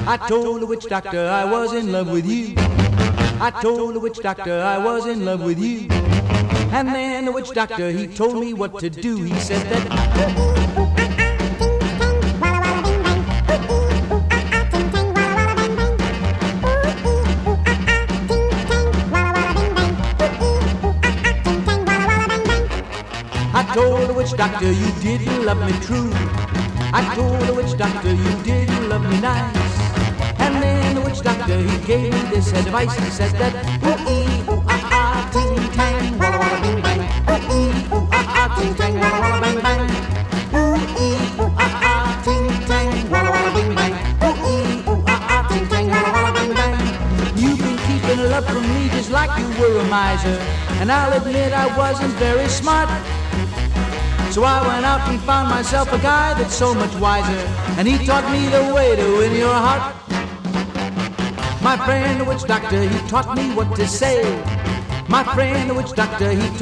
I told the witch doctor I was in love with you. I told the witch doctor I was in love with you. And then the witch doctor, he told me what to do. He said that I told the witch doctor you didn't love me true. I told the witch doctor you didn't love me nice. And then the witch doctor, he gave me this advice. He said that ooh-ee, ooh-ah-ah, ting-tang, walla-walla bing-bang. Ooh-ee, ooh-ah-ah, ting-tang, walla-walla bang-bang. Ooh-ee, ooh-ah-ah, ting-tang, walla-walla bing-bang. Ooh-ee, ooh-ah-ah, ting-tang, walla-walla bang-bang. You've been keeping love from me just like you were a miser. And I'll admit I wasn't very smart. So I went out and found myself a guy that's so much wiser. And he taught me the way to win your heart. My friend the witch doctor, he taught me what to say. My friend the witch doctor, he taught